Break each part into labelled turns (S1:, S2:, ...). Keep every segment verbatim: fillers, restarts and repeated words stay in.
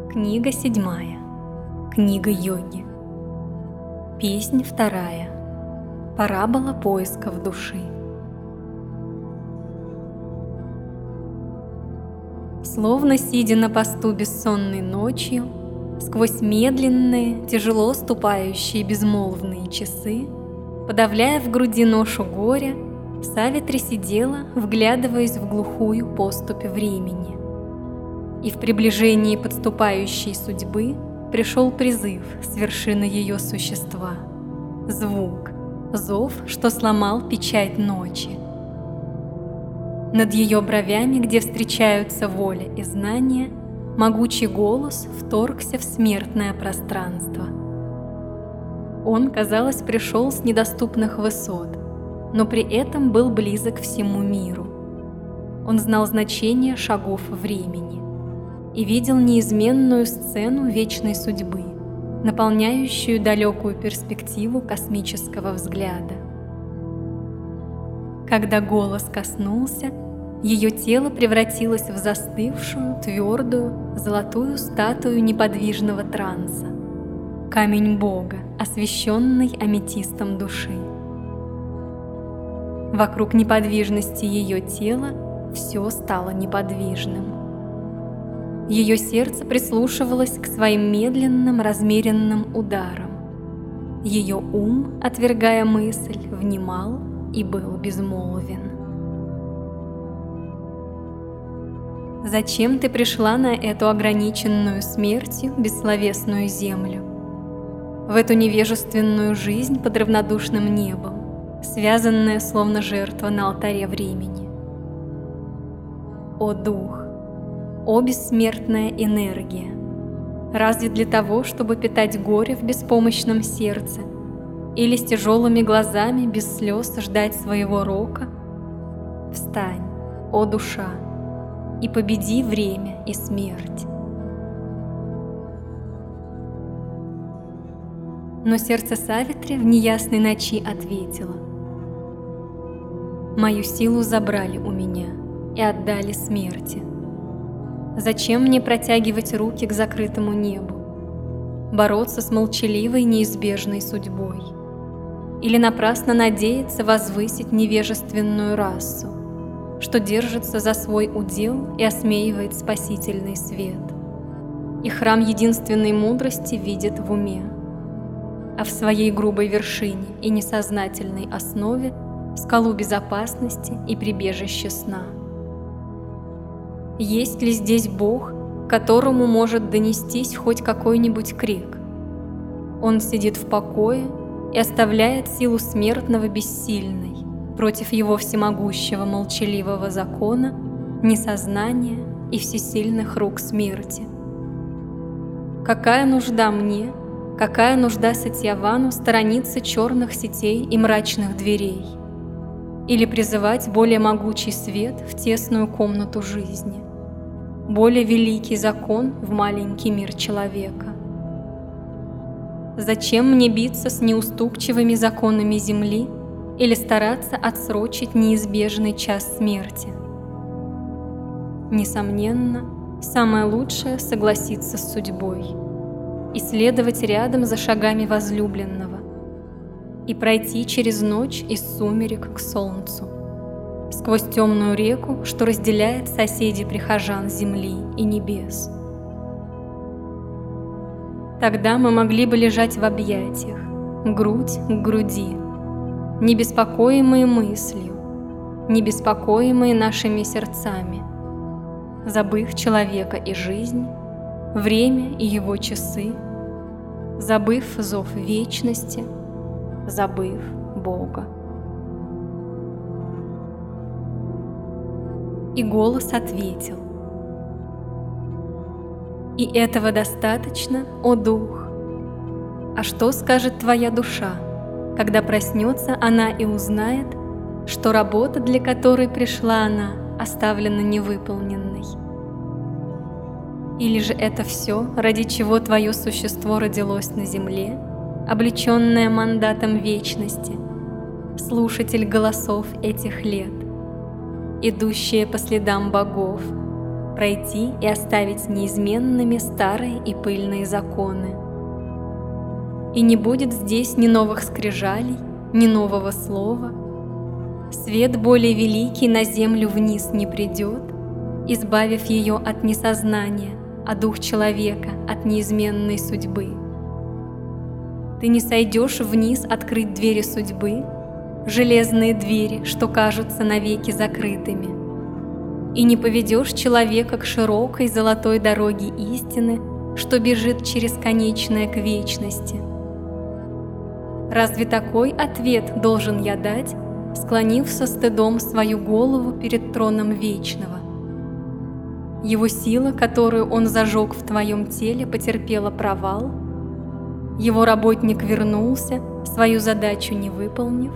S1: Книга седьмая. Книга йоги. Песнь вторая. Парабола поисков души. Словно сидя на посту бессонной ночью, сквозь медленные, тяжело ступающие безмолвные часы, подавляя в груди ношу горя, Савитри сидела, вглядываясь в глухую поступь времени. И в приближении подступающей судьбы пришел призыв с вершины ее существа. Звук, зов, что сломал печать ночи. Над ее бровями, где встречаются воля и знание, могучий голос вторгся в смертное пространство. Он, казалось, пришел с недоступных высот, но при этом был близок всему миру. Он знал значение шагов времени и видел неизменную сцену вечной судьбы, наполняющую далекую перспективу космического взгляда. Когда голос коснулся, ее тело превратилось в застывшую, твердую, золотую статую неподвижного транса, камень Бога, освященный аметистом души. Вокруг неподвижности ее тела все стало неподвижным. Ее сердце прислушивалось к своим медленным, размеренным ударам. Ее ум, отвергая мысль, внимал и был безмолвен. Зачем ты пришла на эту ограниченную смертью бессловесную землю? В эту невежественную жизнь под равнодушным небом, связанная словно жертва на алтаре времени? О Дух! О бессмертная энергия! Разве для того, чтобы питать горе в беспомощном сердце, или с тяжелыми глазами без слез ждать своего рока? Встань, о душа, и победи время и смерть. Но сердце Савитри в неясной ночи ответило: «Мою силу забрали у меня и отдали смерти. Зачем мне протягивать руки к закрытому небу, бороться с молчаливой неизбежной судьбой? Или напрасно надеяться возвысить невежественную расу, что держится за свой удел и осмеивает спасительный свет, и храм единственной мудрости видит в уме, а в своей грубой вершине и несознательной основе скалу безопасности и прибежище сна? Есть ли здесь Бог, которому может донестись хоть какой-нибудь крик? Он сидит в покое и оставляет силу смертного бессильной против его всемогущего молчаливого закона, несознания и всесильных рук смерти. Какая нужда мне, какая нужда Сатьявану сторониться черных сетей и мрачных дверей, или призывать более могучий свет в тесную комнату жизни, более великий закон в маленький мир человека? Зачем мне биться с неуступчивыми законами земли или стараться отсрочить неизбежный час смерти? Несомненно, самое лучшее — согласиться с судьбой и следовать рядом за шагами возлюбленного и пройти через ночь из сумерек к солнцу, сквозь темную реку, что разделяет соседей прихожан земли и небес. Тогда мы могли бы лежать в объятиях, грудь к груди, не беспокоимые мыслью, не беспокоимые нашими сердцами, забыв человека и жизнь, время и его часы, забыв зов вечности, забыв Бога. И голос ответил: «И этого достаточно, о Дух? А что скажет твоя душа, когда проснется она и узнает, что работа, для которой пришла она, оставлена невыполненной? Или же это все, ради чего твое существо родилось на земле, облеченное мандатом вечности, слушатель голосов этих лет, идущее по следам богов, пройти и оставить неизменными старые и пыльные законы. И не будет здесь ни новых скрижалей, ни нового слова. Свет более великий на землю вниз не придет, избавив ее от несознания, а дух человека от неизменной судьбы. Ты не сойдешь вниз открыть двери судьбы, железные двери, что кажутся навеки закрытыми, и не поведешь человека к широкой золотой дороге истины, что бежит через конечное к вечности. Разве такой ответ должен я дать, склонив со стыдом свою голову перед троном Вечного? Его сила, которую он зажег в твоем теле, потерпела провал. Его работник вернулся, свою задачу не выполнив.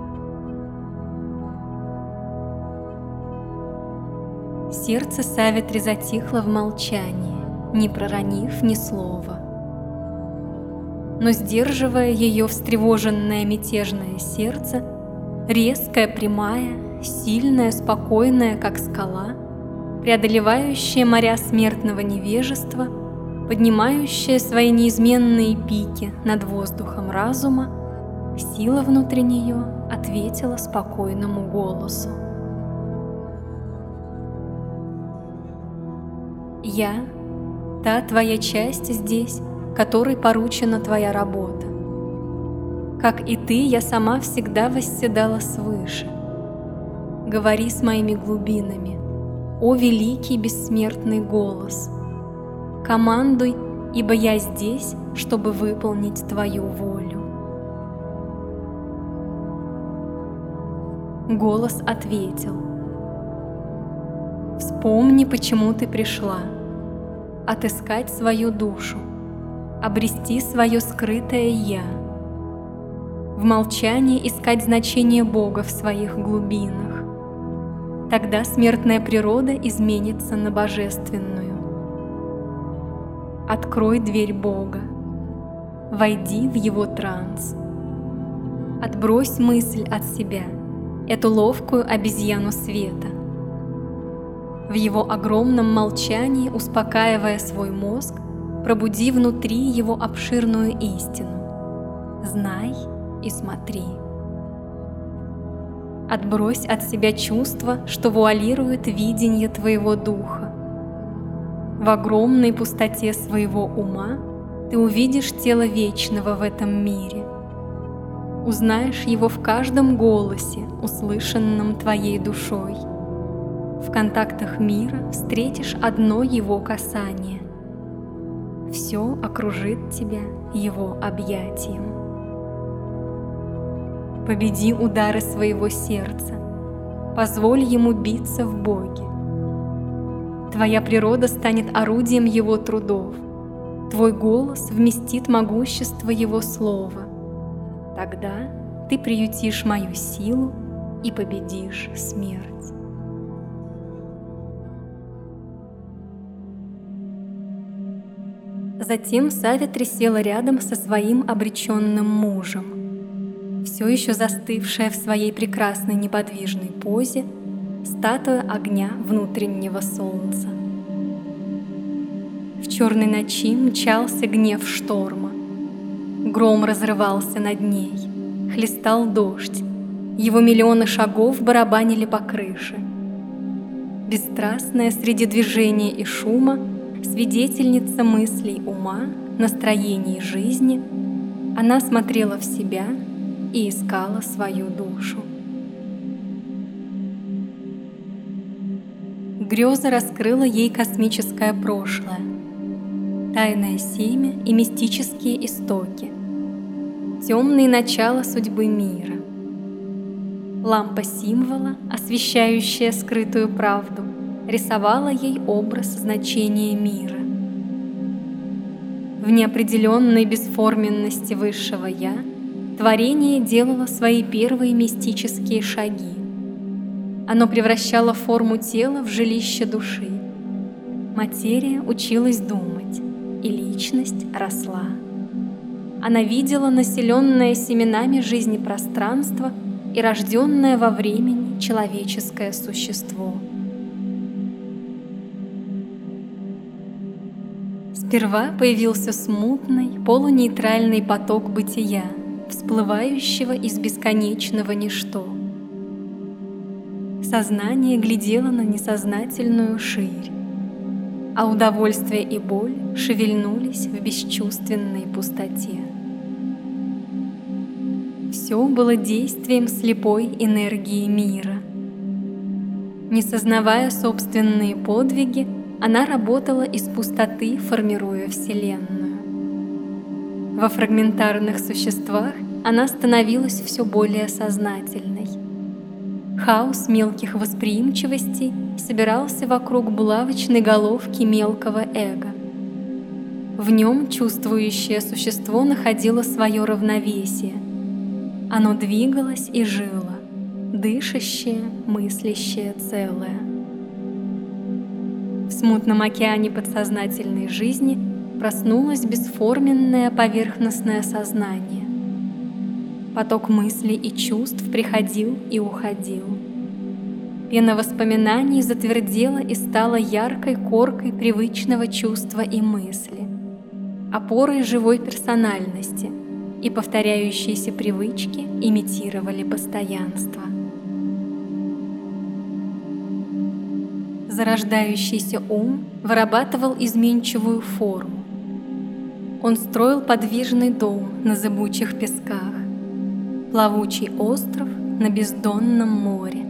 S1: Сердце Савитри затихло в молчании, не проронив ни слова. Но, сдерживая ее встревоженное мятежное сердце, резкая, прямая, сильная, спокойная, как скала, преодолевающая моря смертного невежества, поднимающая свои неизменные пики над воздухом разума, сила внутри нее ответила спокойному голосу. «Я — та твоя часть здесь, которой поручена твоя работа. Как и ты, я сама всегда восседала свыше. Говори с моими глубинами, о великий бессмертный голос. Командуй, ибо я здесь, чтобы выполнить твою волю». Голос ответил: «Вспомни, почему ты пришла. Отыскать свою душу, обрести свое скрытое «Я». В молчании искать значение Бога в своих глубинах. Тогда смертная природа изменится на божественную. Открой дверь Бога, войди в Его транс. Отбрось мысль от себя, эту ловкую обезьяну света. В его огромном молчании, успокаивая свой мозг, пробуди внутри его обширную истину. Знай и смотри. Отбрось от себя чувство, что вуалирует видение твоего духа. В огромной пустоте своего ума ты увидишь тело вечного в этом мире. Узнаешь его в каждом голосе, услышанном твоей душой. В контактах мира встретишь одно его касание. Все окружит тебя его объятием. Победи удары своего сердца, позволь ему биться в Боге. Твоя природа станет орудием его трудов, твой голос вместит могущество его слова. Тогда ты приютишь мою силу и победишь смерть. Затем Савитри села рядом со своим обреченным мужем. Все еще застывшая в своей прекрасной неподвижной позе, статуя огня внутреннего солнца. В черной ночи мчался гнев шторма. Гром разрывался над ней, хлестал дождь, его миллионы шагов барабанили по крыше. Бесстрастная среди движения и шума, свидетельница мыслей ума, настроений жизни, она смотрела в себя и искала свою душу. Греза раскрыла ей космическое прошлое, тайное семя и мистические истоки, темные начала судьбы мира. Лампа символа, освещающая скрытую правду, рисовала ей образ значения мира. В неопределенной бесформенности высшего «Я» творение делало свои первые мистические шаги. Оно превращало форму тела в жилище души. Материя училась думать, и личность росла. Она видела населенное семенами жизни пространство и рожденное во времени человеческое существо. Сперва появился смутный, полунейтральный поток бытия, всплывающего из бесконечного ничто. Сознание глядело на несознательную ширь, а удовольствие и боль шевельнулись в бесчувственной пустоте. Все было действием слепой энергии мира. Не сознавая собственные подвиги, она работала из пустоты, формируя Вселенную. Во фрагментарных существах она становилась все более сознательной. Хаос мелких восприимчивостей собирался вокруг булавочной головки мелкого эго. В нем чувствующее существо находило свое равновесие. Оно двигалось и жило, дышащее, мыслящее целое. В смутном океане подсознательной жизни проснулось бесформенное поверхностное сознание. Поток мыслей и чувств приходил и уходил. Пена воспоминаний затвердела и стала яркой коркой привычного чувства и мысли, опорой живой персональности, и повторяющиеся привычки имитировали постоянство. Зарождающийся ум вырабатывал изменчивую форму. Он строил подвижный дом на зыбучих песках, плавучий остров на бездонном море.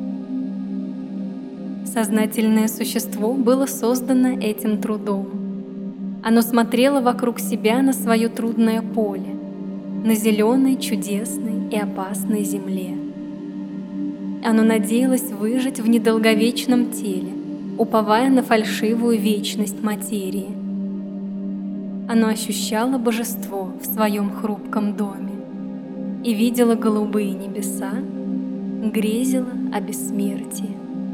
S1: Сознательное существо было создано этим трудом. Оно смотрело вокруг себя на свое трудное поле, на зеленой, чудесной и опасной земле. Оно надеялось выжить в недолговечном теле, уповая на фальшивую вечность материи. Оно ощущало божество в своем хрупком доме и видело голубые небеса, грезило о бессмертии.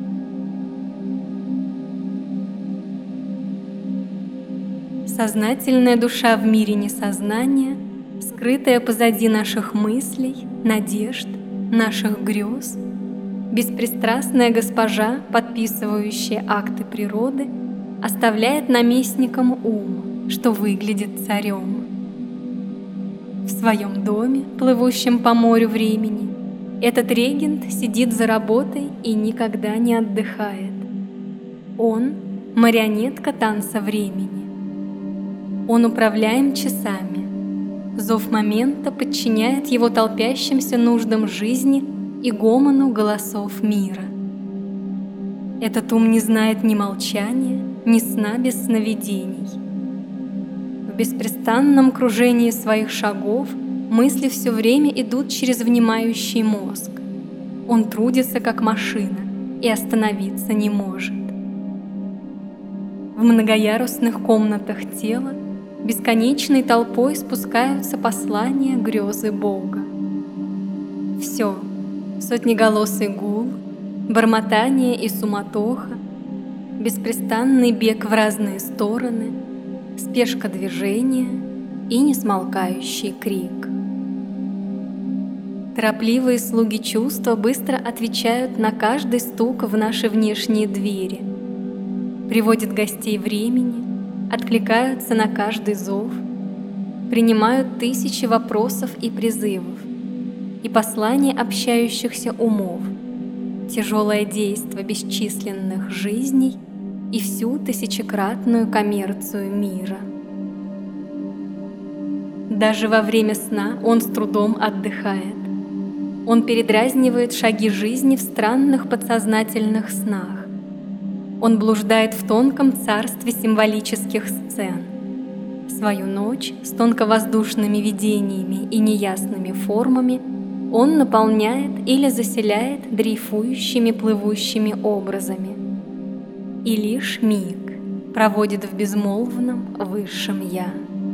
S1: Сознательная душа в мире несознания, скрытая позади наших мыслей, надежд, наших грез, беспристрастная госпожа, подписывающая акты природы, оставляет наместником ум, что выглядит царем. В своем доме, плывущем по морю времени, этот регент сидит за работой и никогда не отдыхает. Он — марионетка танца времени. Он управляем часами. Зов момента подчиняет его толпящимся нуждам жизни и гомону голосов мира. Этот ум не знает ни молчания, ни сна без сновидений. В беспрестанном кружении своих шагов мысли все время идут через внимающий мозг. Он трудится как машина и остановиться не может. В многоярусных комнатах тела бесконечной толпой спускаются послания грезы Бога. Все — сотнеголосый гул, бормотание и суматоха, беспрестанный бег в разные стороны, спешка движения и несмолкающий крик. Торопливые слуги чувства быстро отвечают на каждый стук в наши внешние двери, приводят гостей времени, откликаются на каждый зов, принимают тысячи вопросов и призывов, и послания общающихся умов, тяжелое действо бесчисленных жизней и всю тысячекратную коммерцию мира. Даже во время сна он с трудом отдыхает. Он передразнивает шаги жизни в странных подсознательных снах. Он блуждает в тонком царстве символических сцен. Свою ночь с тонковоздушными видениями и неясными формами он наполняет или заселяет дрейфующими плывущими образами. И лишь миг проводит в безмолвном высшем «Я».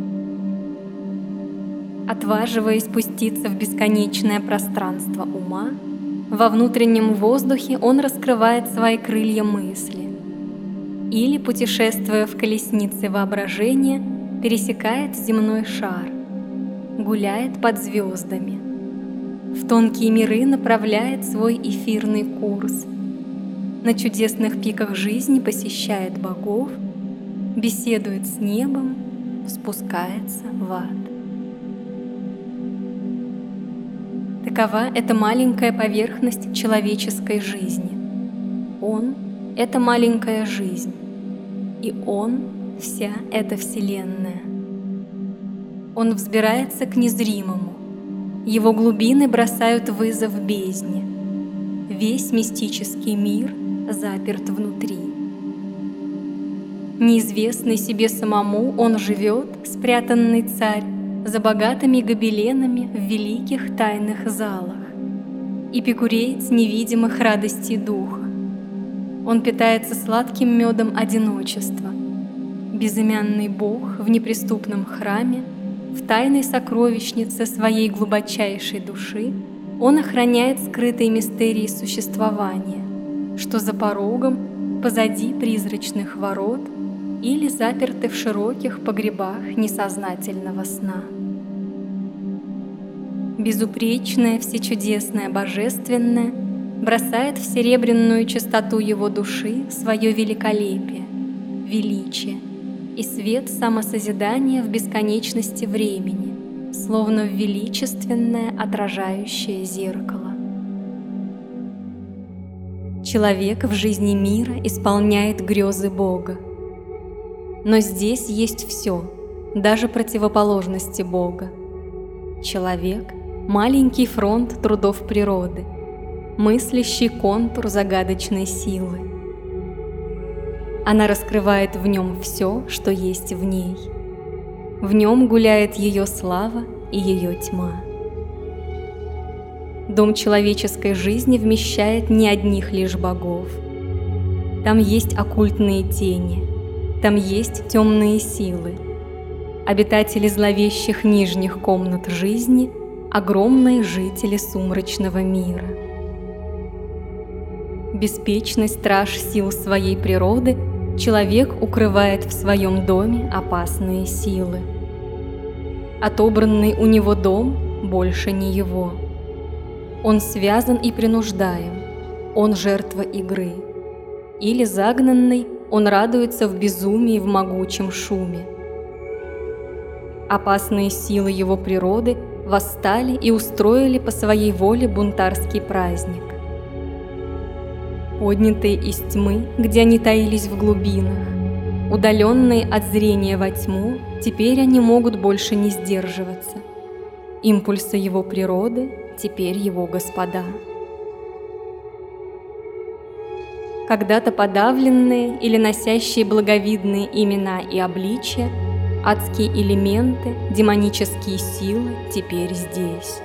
S1: Отваживаясь спуститься в бесконечное пространство ума, во внутреннем воздухе он раскрывает свои крылья мысли или, путешествуя в колеснице воображения, пересекает земной шар, гуляет под звездами, в тонкие миры направляет свой эфирный курс, на чудесных пиках жизни посещает богов беседует с небом, спускается в ад. Такова эта маленькая поверхность человеческой жизни. Он — это маленькая жизнь, и Он — вся эта Вселенная. Он взбирается к незримому, его глубины бросают вызов бездне. Весь мистический мир заперт внутри. Неизвестный себе самому он живет, спрятанный царь, за богатыми гобеленами в великих тайных залах. Эпикуреец невидимых радостей духа. Он питается сладким медом одиночества. Безымянный Бог в неприступном храме, в тайной сокровищнице своей глубочайшей души он охраняет скрытые мистерии существования, что за порогом, позади призрачных ворот или заперты в широких погребах несознательного сна. Безупречное, всечудесное, божественное бросает в серебряную чистоту его души свое великолепие, величие и свет самосозидания в бесконечности времени, словно в величественное отражающее зеркало. Человек в жизни мира исполняет грезы Бога. Но здесь есть все, даже противоположности Бога. Человек — маленький фронт трудов природы, мыслящий контур загадочной силы. Она раскрывает в нем все, что есть в ней. В нем гуляет ее слава и ее тьма. Дом человеческой жизни вмещает не одних лишь богов. Там есть оккультные тени, там есть темные силы, обитатели зловещих нижних комнат жизни, огромные жители сумрачного мира. Беспечный страж сил своей природы, человек укрывает в своем доме опасные силы. Отобранный у него дом больше не его. Он связан и принуждаем, он жертва игры. Или загнанный, он радуется в безумии в могучем шуме. Опасные силы его природы восстали и устроили по своей воле бунтарский праздник. Поднятые из тьмы, где они таились в глубинах, удаленные от зрения во тьму, теперь они могут больше не сдерживаться. Импульсы его природы теперь его господа. Когда-то подавленные или носящие благовидные имена и обличия, адские элементы, демонические силы теперь здесь.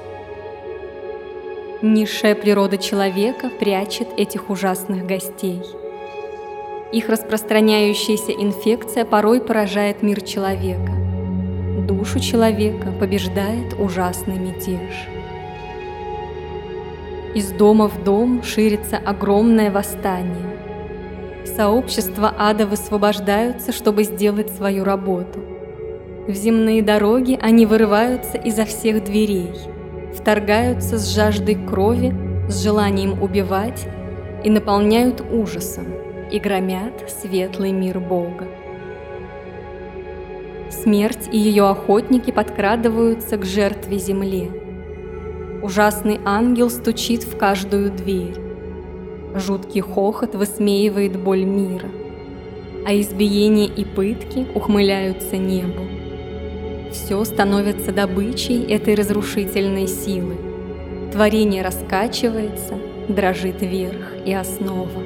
S1: Низшая природа человека прячет этих ужасных гостей. Их распространяющаяся инфекция порой поражает мир человека. Душу человека побеждает ужасный мятеж. Из дома в дом ширится огромное восстание. Сообщества ада высвобождаются, чтобы сделать свою работу. В земные дороги они вырываются изо всех дверей, вторгаются с жаждой крови, с желанием убивать и наполняют ужасом и громят светлый мир Бога. Смерть и ее охотники подкрадываются к жертве земле. Ужасный ангел стучит в каждую дверь. Жуткий хохот высмеивает боль мира, а избиения и пытки ухмыляются небу. Все становится добычей этой разрушительной силы. Творение раскачивается, дрожит верх и основа.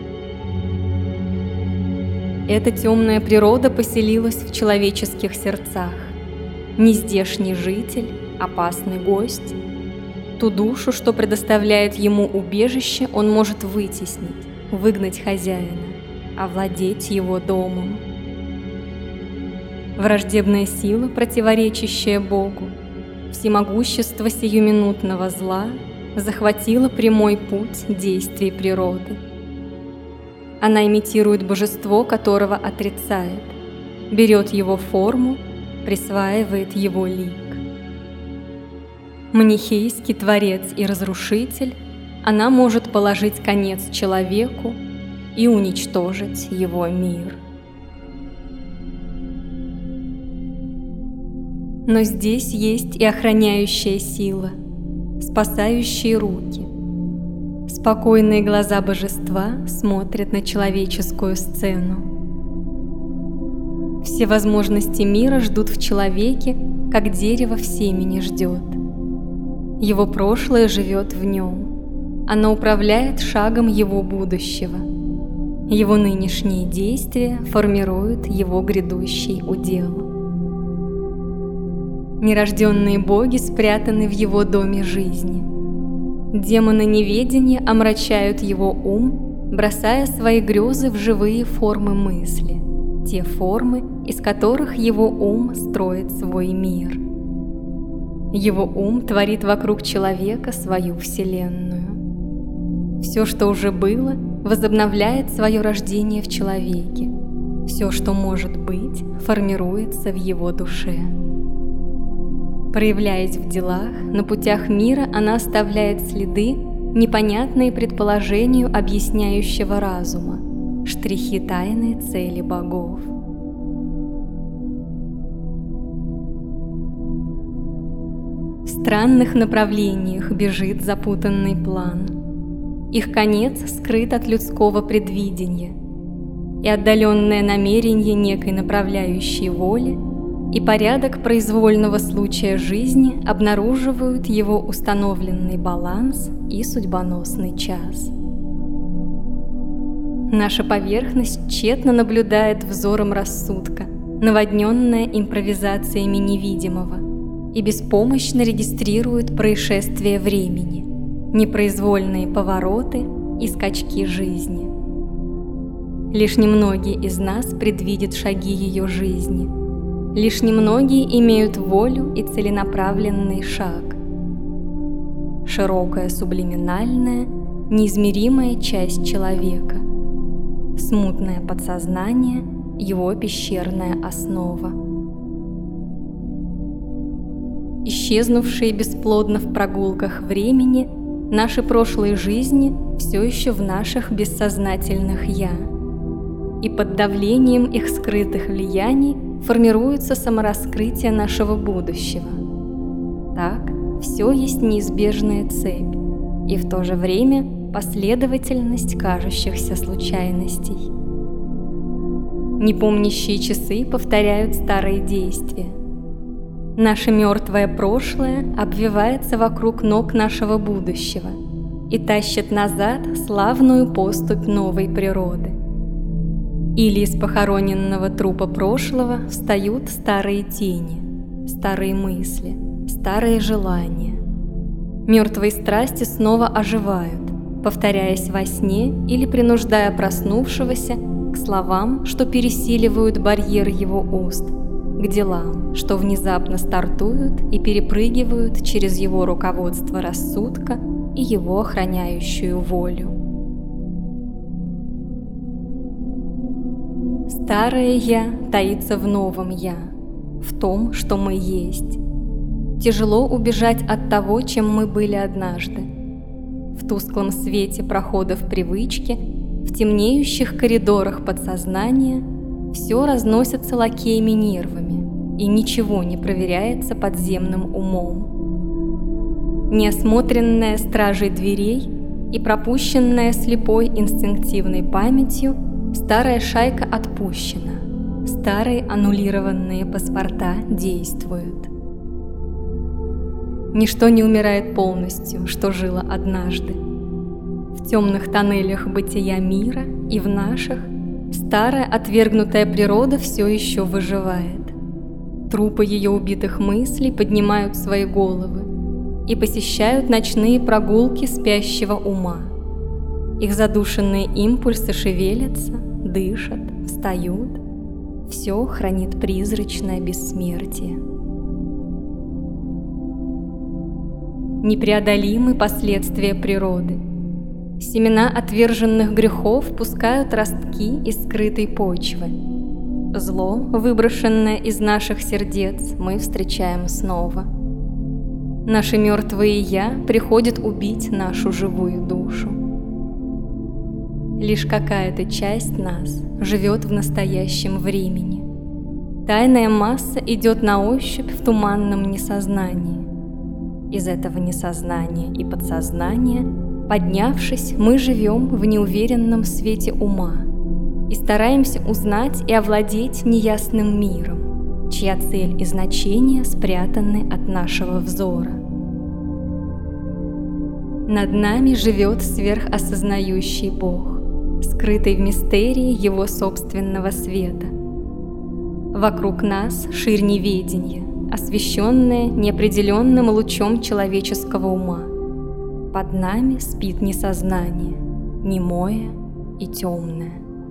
S1: Эта темная природа поселилась в человеческих сердцах. Нездешний житель, опасный гость. Ту душу, что предоставляет ему убежище, он может вытеснить, выгнать хозяина, овладеть его домом. Враждебная сила, противоречащая Богу, всемогущество сиюминутного зла захватило прямой путь действий природы. Она имитирует божество, которого отрицает, берет его форму, присваивает его лик. Манихейский творец и разрушитель, она может положить конец человеку и уничтожить его мир. Но здесь есть и охраняющая сила, спасающие руки. Спокойные глаза божества смотрят на человеческую сцену. Все возможности мира ждут в человеке, как дерево в семени ждет. Его прошлое живет в нем. Оно управляет шагом его будущего. Его нынешние действия формируют его грядущий удел. Нерожденные боги спрятаны в его доме жизни. Демоны неведения омрачают его ум, бросая свои грезы в живые формы мысли, те формы, из которых его ум строит свой мир. Его ум творит вокруг человека свою вселенную. Все, что уже было, возобновляет свое рождение в человеке. Все, что может быть, формируется в его душе. Проявляясь в делах, на путях мира она оставляет следы, непонятные предположению объясняющего разума, штрихи тайной цели богов. В странных направлениях бежит запутанный план. Их конец скрыт от людского предвидения, и отдаленное намерение некой направляющей воли и порядок произвольного случая жизни обнаруживают его установленный баланс и судьбоносный час. Наша поверхность тщетно наблюдает взором рассудка, наводненная импровизациями невидимого, и беспомощно регистрирует происшествия времени, непроизвольные повороты и скачки жизни. Лишь немногие из нас предвидят шаги ее жизни. Лишь немногие имеют волю и целенаправленный шаг. Широкая сублиминальная, неизмеримая часть человека. Смутное подсознание – его пещерная основа. Исчезнувшие бесплодно в прогулках времени, наши прошлые жизни все еще в наших бессознательных «я». И под давлением их скрытых влияний формируется самораскрытие нашего будущего. Так, все есть неизбежная цепь, и в то же время последовательность кажущихся случайностей. Непомнящие часы повторяют старые действия. Наше мертвое прошлое обвивается вокруг ног нашего будущего и тащит назад славную поступь новой природы. Или из похороненного трупа прошлого встают старые тени, старые мысли, старые желания. Мертвые страсти снова оживают, повторяясь во сне или принуждая проснувшегося к словам, что пересиливают барьеры его уст, к делам, что внезапно стартуют и перепрыгивают через его руководство рассудка и его охраняющую волю. Старое «я» таится в новом «я», в том, что мы есть. Тяжело убежать от того, чем мы были однажды. В тусклом свете проходов привычки, в темнеющих коридорах подсознания все разносится лакеями нервами, и ничего не проверяется подземным умом. Неосмотренная стражей дверей и пропущенная слепой инстинктивной памятью, старая шайка отпущена, старые аннулированные паспорта действуют. Ничто не умирает полностью, что жило однажды. В темных тоннелях бытия мира и в наших старая отвергнутая природа все еще выживает. Трупы ее убитых мыслей поднимают свои головы и посещают ночные прогулки спящего ума. Их задушенные импульсы шевелятся, дышат, встают. Все хранит призрачное бессмертие. Непреодолимы последствия природы. Семена отверженных грехов пускают ростки из скрытой почвы. Зло, выброшенное из наших сердец, мы встречаем снова. Наши мертвые «я» приходят убить нашу живую душу. Лишь какая-то часть нас живет в настоящем времени. Тайная масса идет на ощупь в туманном несознании. Из этого несознания и подсознания, поднявшись, мы живем в неуверенном свете ума и стараемся узнать и овладеть неясным миром, чья цель и значение спрятаны от нашего взора. Над нами живет сверхосознающий Бог, скрытый в мистерии Его собственного света. Вокруг нас ширь неведения, освещенная неопределенным лучом человеческого ума. Под нами спит несознание, немое и темное.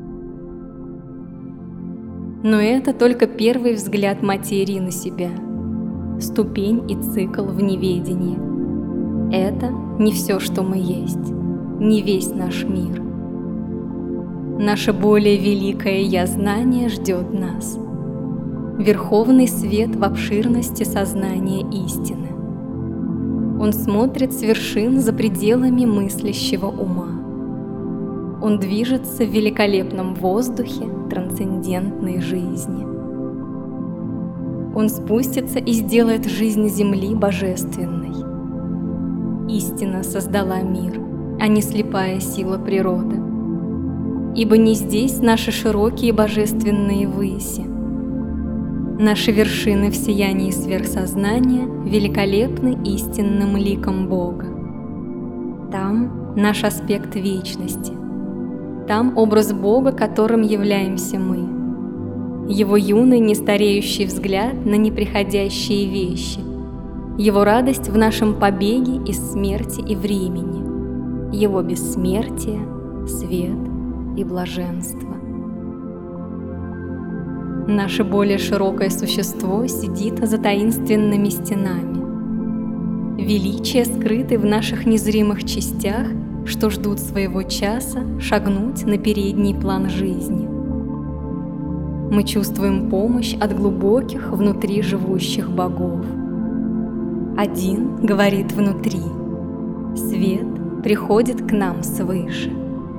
S1: Но это только первый взгляд материи на себя, ступень и цикл в неведении. Это не все, что мы есть, не весь наш мир. Наше более великое Я-знание ждет нас. Верховный свет в обширности сознания истины. Он смотрит с вершин за пределами мыслящего ума. Он движется в великолепном воздухе трансцендентной жизни. Он спустится и сделает жизнь Земли божественной. Истина создала мир, а не слепая сила природы. Ибо не здесь наши широкие божественные выси. Наши вершины в сиянии сверхсознания великолепны истинным ликом Бога. Там наш аспект вечности. Там образ Бога, которым являемся мы. Его юный нестареющий взгляд на неприходящие вещи. Его радость в нашем побеге из смерти и времени. Его бессмертие, свет и блаженство. Наше более широкое существо сидит за таинственными стенами. Величие скрыты в наших незримых частях, что ждут своего часа шагнуть на передний план жизни. Мы чувствуем помощь от глубоких внутри живущих богов. Один говорит внутри: свет приходит к нам свыше.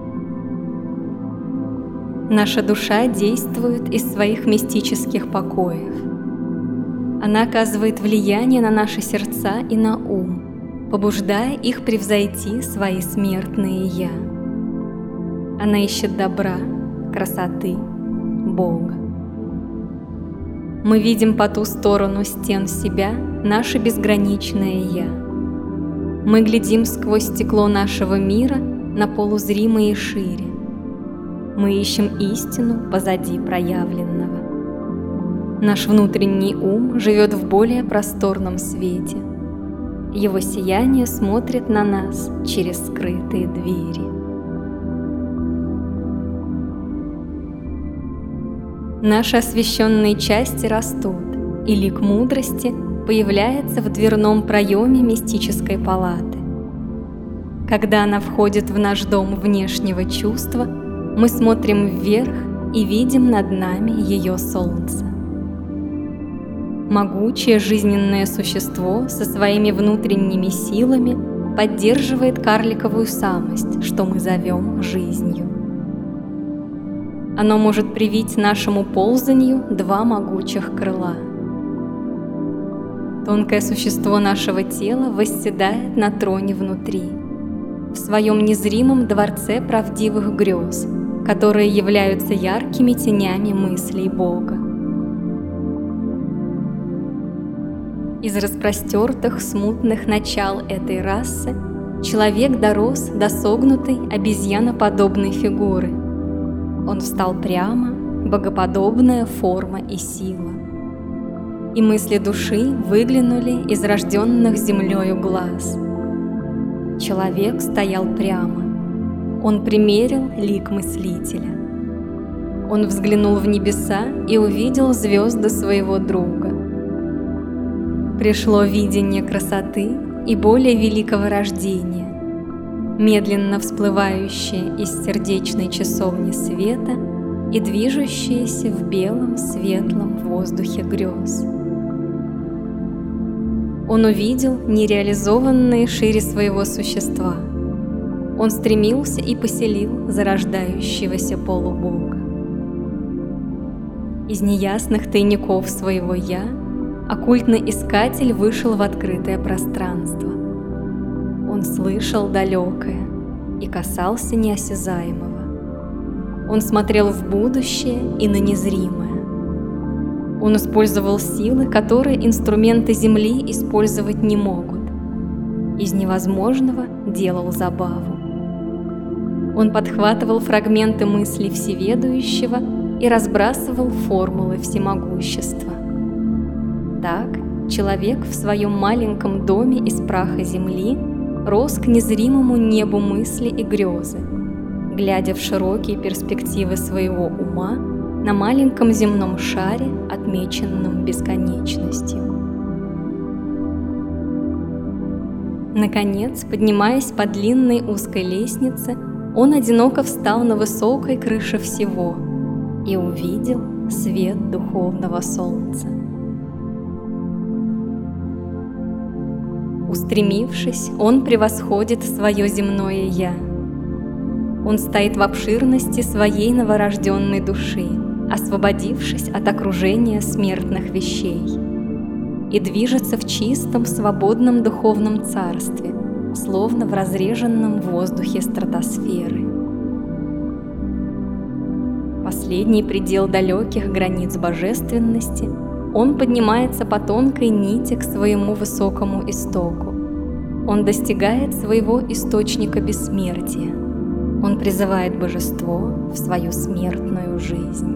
S1: Наша душа действует из своих мистических покоев. Она оказывает влияние на наши сердца и на ум, побуждая их превзойти свои смертные «я». Она ищет добра, красоты, Бога. Мы видим по ту сторону стен себя наше безграничное «Я». Мы глядим сквозь стекло нашего мира на полузримые шире. Мы ищем истину позади проявленного. Наш внутренний ум живет в более просторном свете. Его сияние смотрит на нас через скрытые двери. Наши освященные части растут, и лик мудрости появляется в дверном проеме мистической палаты. Когда она входит в наш дом внешнего чувства, мы смотрим вверх и видим над нами ее солнце. Могучее жизненное существо со своими внутренними силами поддерживает карликовую самость, что мы зовем жизнью. Оно может привить нашему ползанию два могучих крыла. Тонкое существо нашего тела восседает на троне внутри, в своем незримом дворце правдивых грез, которые являются яркими тенями мыслей Бога. Из распростертых смутных начал этой расы человек дорос до согнутой обезьяноподобной фигуры. Он встал прямо, богоподобная форма и сила. И мысли души выглянули из рожденных землею глаз. Человек стоял прямо. Он примерил лик мыслителя. Он взглянул в небеса и увидел звезды своего друга. Пришло видение красоты и более великого рождения, медленно всплывающее из сердечной часовни света и движущееся в белом светлом воздухе грез. Он увидел нереализованные шире своего существа. Он стремился и поселил зарождающегося полубога. Из неясных тайников своего «я» оккультный искатель вышел в открытое пространство. Он слышал далекое и касался неосязаемого. Он смотрел в будущее и на незримое. Он использовал силы, которые инструменты Земли использовать не могут. Из невозможного делал забаву. Он подхватывал фрагменты мыслей Всеведущего и разбрасывал формулы всемогущества. Так человек в своем маленьком доме из праха земли рос к незримому небу мысли и грезы, глядя в широкие перспективы своего ума на маленьком земном шаре, отмеченном бесконечностью. Наконец, поднимаясь по длинной узкой лестнице, он одиноко встал на высокой крыше всего и увидел свет духовного солнца. Устремившись, он превосходит свое земное «я». Он стоит в обширности своей новорожденной души, освободившись от окружения смертных вещей, и движется в чистом, свободном духовном царстве, словно в разреженном воздухе стратосферы. Последний предел далеких границ божественности, он поднимается по тонкой нити к своему высокому истоку. Он достигает своего источника бессмертия. Он призывает божество в свою смертную жизнь.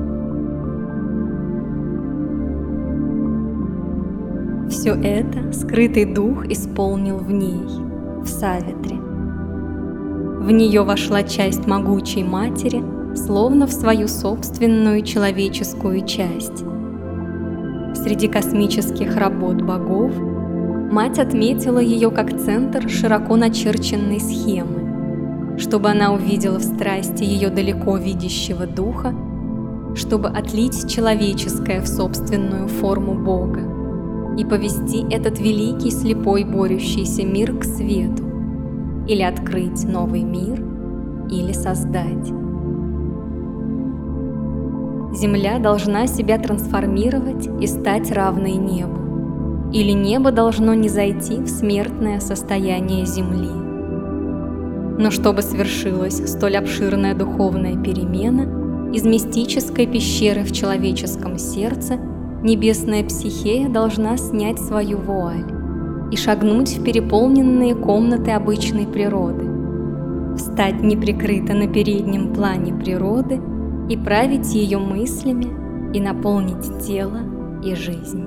S1: Все это скрытый дух исполнил в ней, в Савитре. В нее вошла часть могучей матери, словно в свою собственную человеческую часть. Среди космических работ богов мать отметила ее как центр широко начерченной схемы, чтобы она увидела в страсти ее далеко видящего духа, чтобы отлить человеческое в собственную форму Бога и повести этот великий слепой борющийся мир к свету, или открыть новый мир, или создать. Земля должна себя трансформировать и стать равной небу, или небо должно низойти в смертное состояние Земли. Но чтобы свершилась столь обширная духовная перемена, из мистической пещеры в человеческом сердце небесная психея должна снять свою вуаль и шагнуть в переполненные комнаты обычной природы, встать неприкрыто на переднем плане природы и править ее мыслями и наполнить тело и жизнь.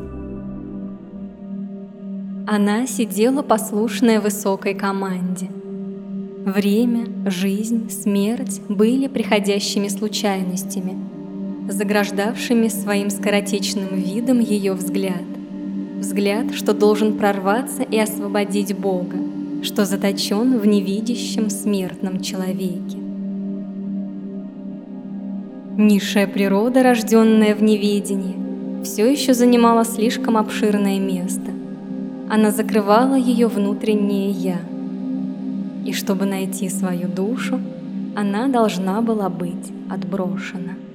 S1: Она сидела послушная высокой команде. Время, жизнь, смерть были приходящими случайностями, заграждавшими своим скоротечным видом ее взгляд. Взгляд, что должен прорваться и освободить Бога, что заточен в невидящем смертном человеке. Низшая природа, рожденная в неведении, все еще занимала слишком обширное место. Она закрывала ее внутреннее «я». И чтобы найти свою душу, она должна была быть отброшена.